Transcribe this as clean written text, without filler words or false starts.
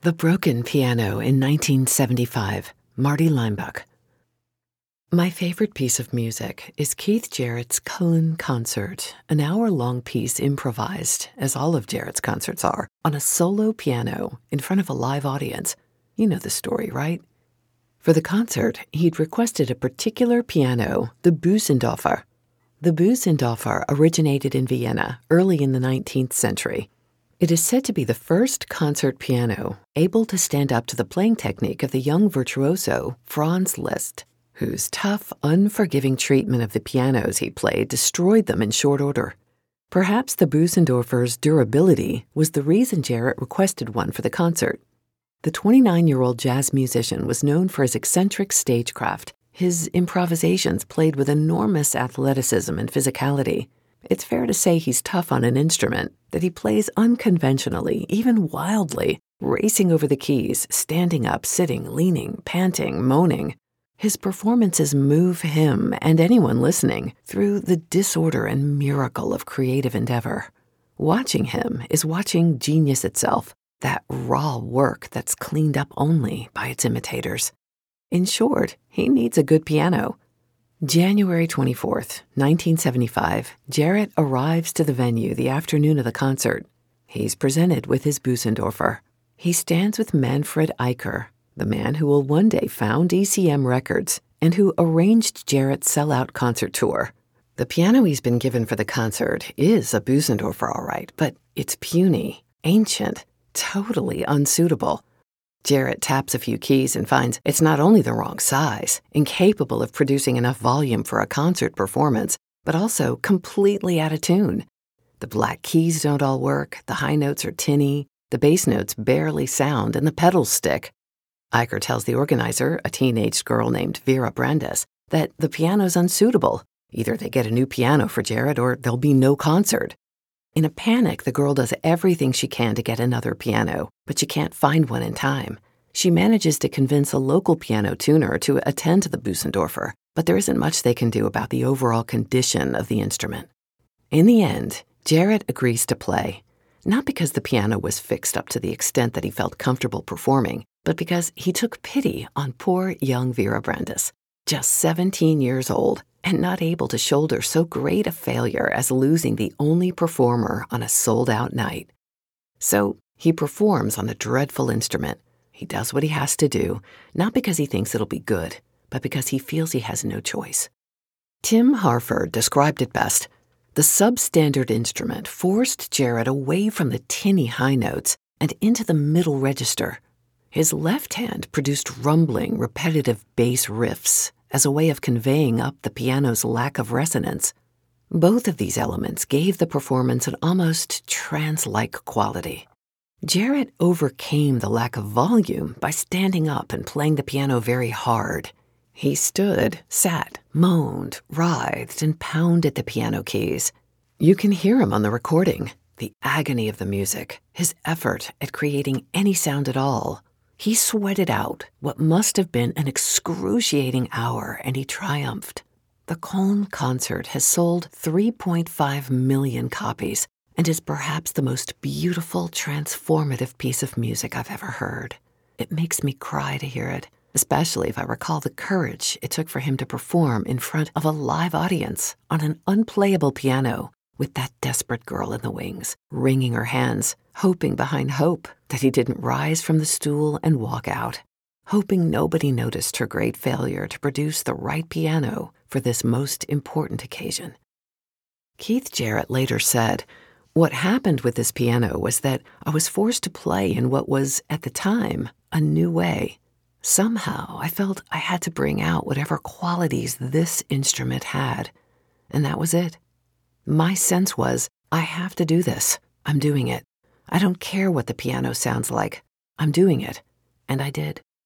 The Broken Piano in 1975, Marty Leimbach. My favorite piece of music is Keith Jarrett's Cullen Concert, an hour-long piece improvised, as all of Jarrett's concerts are, on a solo piano in front of a live audience. You know the story, right? For the concert, he'd requested a particular piano, the Bösendorfer. The Bösendorfer originated in Vienna early in the 19th century. It is said to be the first concert piano able to stand up to the playing technique of the young virtuoso Franz Liszt, whose tough, unforgiving treatment of the pianos he played destroyed them in short order. Perhaps the Bösendorfer's durability was the reason Jarrett requested one for the concert. The 29-year-old jazz musician was known for his eccentric stagecraft. His improvisations played with enormous athleticism and physicality. It's fair to say he's tough on an instrument, that he plays unconventionally, even wildly, racing over the keys, standing up, sitting, leaning, panting, moaning. His performances move him and anyone listening through the disorder and miracle of creative endeavor. Watching him is watching genius itself, that raw work that's cleaned up only by its imitators. In short, he needs a good piano. January 24th, 1975, Jarrett arrives to the venue the afternoon of the concert. He's presented with his Bösendorfer. He stands with Manfred Eicher, the man who will one day found ECM Records and who arranged Jarrett's sellout concert tour. The piano he's been given for the concert is a Bösendorfer, all right, but it's puny, ancient, totally unsuitable. Jarrett taps a few keys and finds it's not only the wrong size, incapable of producing enough volume for a concert performance, but also completely out of tune. The black keys don't all work, the high notes are tinny, the bass notes barely sound, and the pedals stick. Eicher tells the organizer, a teenage girl named Vera Brandes, that the piano's unsuitable. Either they get a new piano for Jarrett or there'll be no concert. In a panic, the girl does everything she can to get another piano, but she can't find one in time. She manages to convince a local piano tuner to attend to the Bösendorfer, but there isn't much they can do about the overall condition of the instrument. In the end, Jarrett agrees to play, not because the piano was fixed up to the extent that he felt comfortable performing, but because he took pity on poor young Vera Brandes, just 17 years old, and not able to shoulder so great a failure as losing the only performer on a sold-out night. So he performs on the dreadful instrument. He does what he has to do, not because he thinks it'll be good, but because he feels he has no choice. Tim Harford described it best. The substandard instrument forced Jarrett away from the tinny high notes and into the middle register. His left hand produced rumbling, repetitive bass riffs as a way of conveying up the piano's lack of resonance. Both of these elements gave the performance an almost trance-like quality. Jarrett overcame the lack of volume by standing up and playing the piano very hard. He stood, sat, moaned, writhed, and pounded the piano keys. You can hear him on the recording, the agony of the music, his effort at creating any sound at all. He sweated out what must have been an excruciating hour, and he triumphed. The Cullen Concert has sold 3.5 million copies and is perhaps the most beautiful, transformative piece of music I've ever heard. It makes me cry to hear it, especially if I recall the courage it took for him to perform in front of a live audience on an unplayable piano with that desperate girl in the wings, wringing her hands, hoping behind hope that he didn't rise from the stool and walk out, hoping nobody noticed her great failure to produce the right piano for this most important occasion. Keith Jarrett later said, "What happened with this piano was that I was forced to play in what was, at the time, a new way. Somehow I felt I had to bring out whatever qualities this instrument had, and that was it. My sense was, I have to do this. I'm doing it. I don't care what the piano sounds like. I'm doing it." And I did.